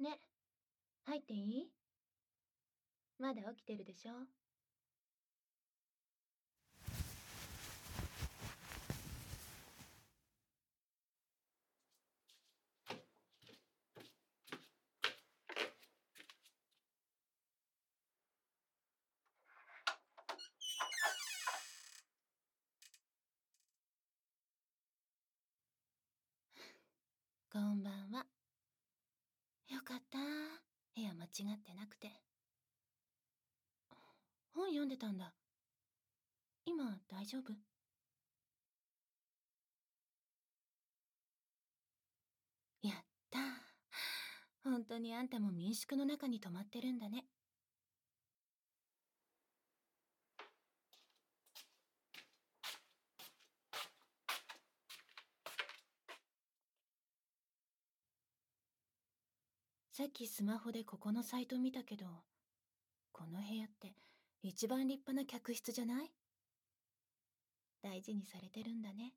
ね、入っていい？まだ起きてるでしょ？こんばんは。よかった。部屋間違ってなくて。本読んでたんだ。今大丈夫？やったー。本当にあんたも民宿の中に泊まってるんだね。さっきスマホでここのサイト見たけど、この部屋って一番立派な客室じゃない？大事にされてるんだね。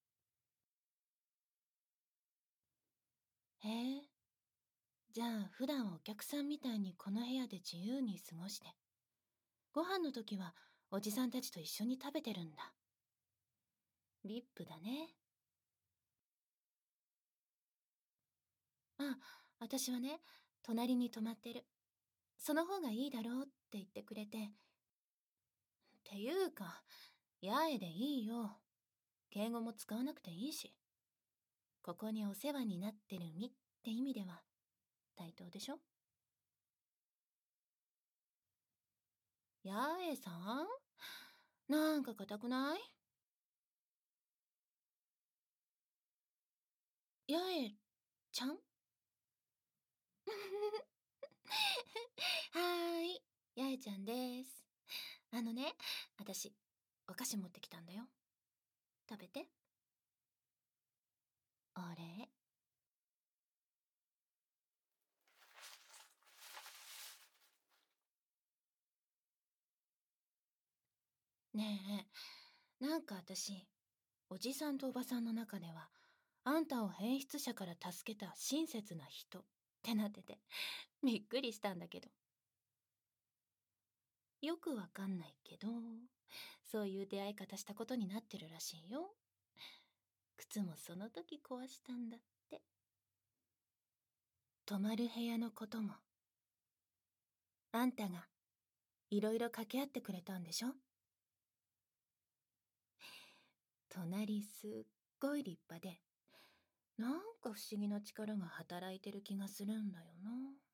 へえ。じゃあ普段お客さんみたいにこの部屋で自由に過ごして、ご飯の時はおじさんたちと一緒に食べてるんだ。リップだね。あ、私はね、隣に泊まってる。その方がいいだろうって言ってくれて。っていうか、八重でいいよ。敬語も使わなくていいし。ここにお世話になってる身って意味では対等でしょ？八重さん、なんか硬くない？八重ちゃんはーい、八重ちゃんです。あのね、私、お菓子持ってきたんだよ。食べて。あれ？ねえ、なんか私、おじさんとおばさんの中では、あんたを変質者から助けた親切な人ってなってて、びっくりしたんだけど。よくわかんないけど、そういう出会い方したことになってるらしいよ。靴もその時壊したんだって。泊まる部屋のことも、あんたがいろいろ掛け合ってくれたんでしょ？隣すっごい立派で、なんか不思議な力が働いてる気がするんだよな。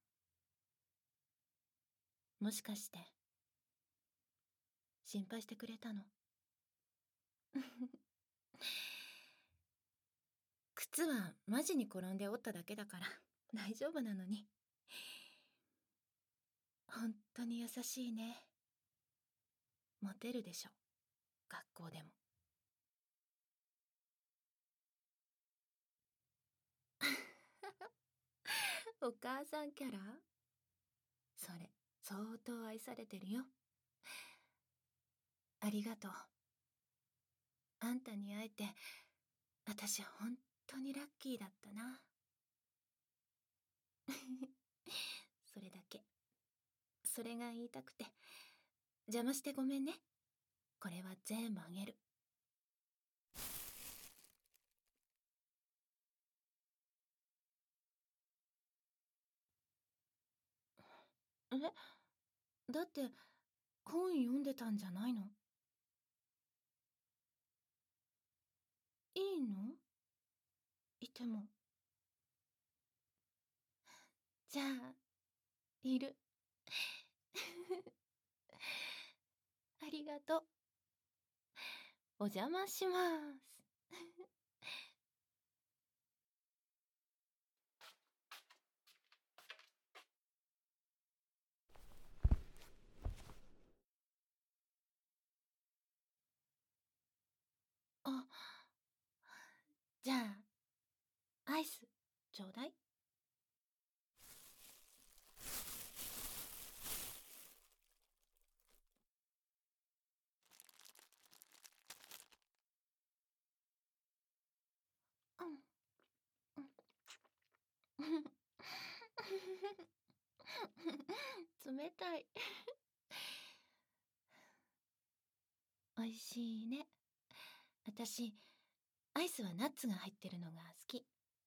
もしかして、心配してくれたの？靴はマジに転んで折っただけだから大丈夫なのに。本当に優しいね。モテるでしょ、学校でも。お母さんキャラ？それ相当愛されてるよ。ありがとう。あんたに会えて私本当にラッキーだったな。それだけ。それが言いたくて。邪魔してごめんね。これは全部あげる。え、だって本読んでたんじゃないの？いいの？いても。じゃあいる。ありがとう。お邪魔します。あ、じゃあアイスちょうだい。うん、うん。 冷たい。美味しいね。私、アイスはナッツが入ってるのが好き。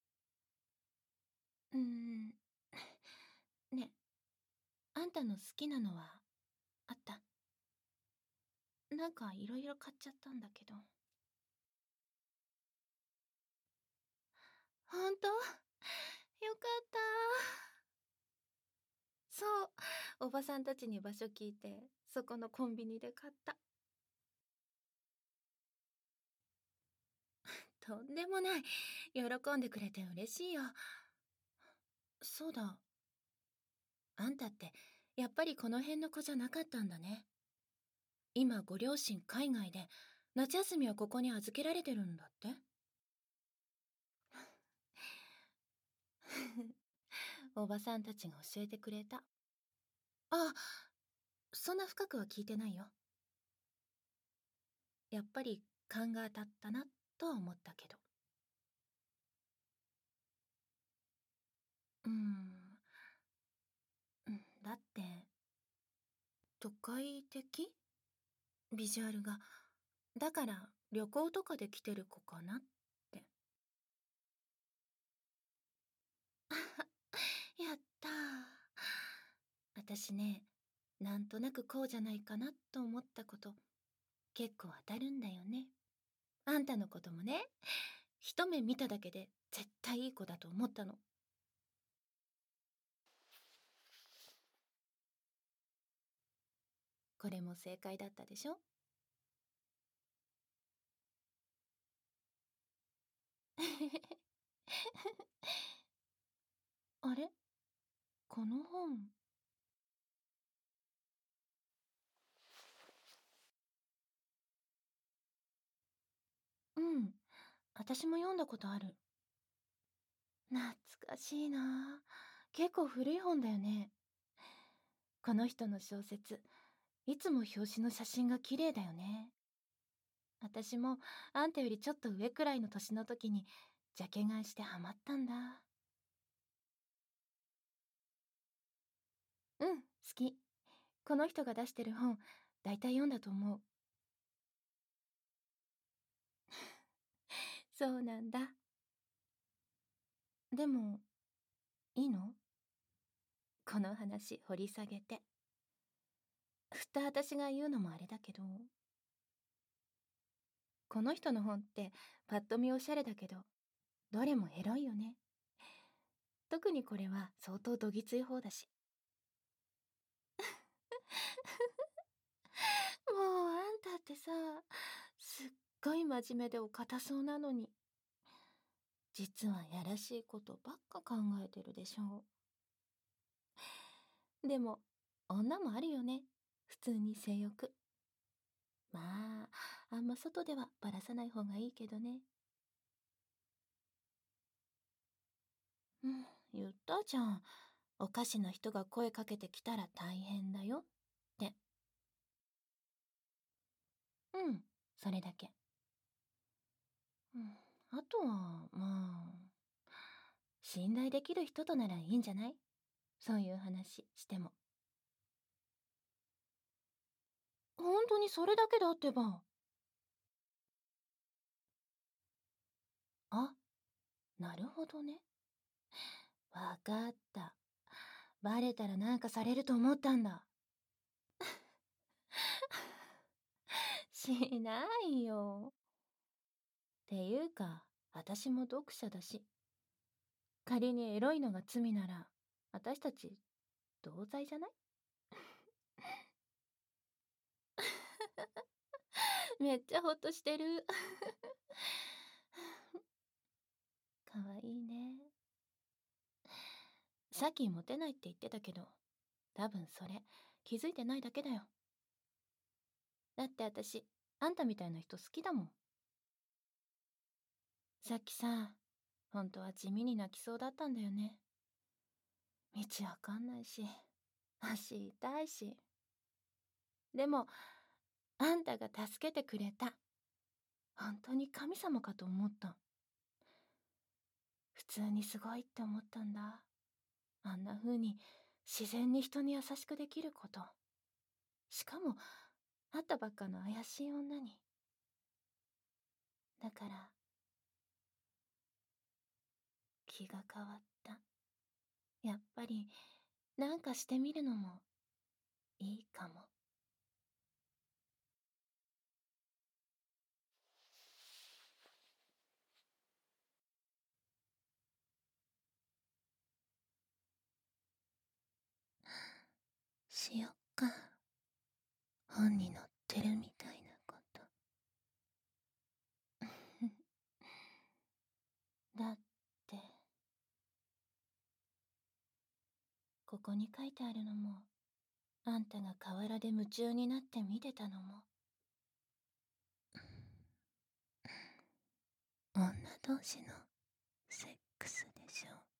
うーん。ね、あんたの好きなのはあった？なんかいろいろ買っちゃったんだけど。ほんと？よかった。そう、おばさんたちに場所聞いて、そこのコンビニで買った。とんでもない。喜んでくれて嬉しいよ。そうだ。あんたって、やっぱりこの辺の子じゃなかったんだね。今ご両親海外で、夏休みはここに預けられてるんだって。おばさんたちが教えてくれた。あ、そんな深くは聞いてないよ。やっぱり勘が当たったなとは思ったけど。うーん、だって都会的ビジュアルが。だから旅行とかで来てる子かなって。やったー。私ね、なんとなくこうじゃないかなと思ったこと結構当たるんだよね。あんたのこともね、一目見ただけで絶対いい子だと思ったの。これも正解だったでしょ？あれ、この本。うん、私も読んだことある。懐かしいな。結構古い本だよね。この人の小説、いつも表紙の写真が綺麗だよね。私もあんたよりちょっと上くらいの年の時にジャケ買いしてハマったんだ。うん、好き。この人が出してる本、大体読んだと思う。そうなんだ。でも、いいの？この話掘り下げて。ふた私が言うのもあれだけど、この人の本ってパッと見おしゃれだけど、どれもエロいよね。特にこれは相当どぎつい方だし。もうあんたってさ、すっごい真面目でお堅そうなのに、実はやらしいことばっか考えてるでしょう。でも、女もあるよね。普通に性欲。まあ、あんま外ではばらさない方がいいけどね。うん、言ったじゃん。おかしな人が声かけてきたら大変だよって。うん、それだけ。うん、あとは、まあ、信頼できる人とならいいんじゃない？そういう話しても。本当にそれだけだってば。あ、なるほどね。わかった。バレたらなんかされると思ったんだ。しないよ。っていうか、私も読者だし、仮にエロいのが罪なら、私たち同罪じゃない？めっちゃほっとしてる。かわいいね。さっきモテないって言ってたけど、多分それ気づいてないだけだよ。だって私、あんたみたいな人好きだもん。さっきさ、本当は地味に泣きそうだったんだよね。道わかんないし、足痛いし。でも、あんたが助けてくれた。本当に神様かと思った。普通にすごいって思ったんだ。 あんな風に自然に人に優しくできること。しかも、会ったばっかの怪しい女に。だから、気が変わった。やっぱり、なんかしてみるのもいいかも。しよっか。本に載ってるみたいなこと。だって、ここに書いてあるのも、あんたが河原で夢中になって見てたのも、女同士のセックスでしょ。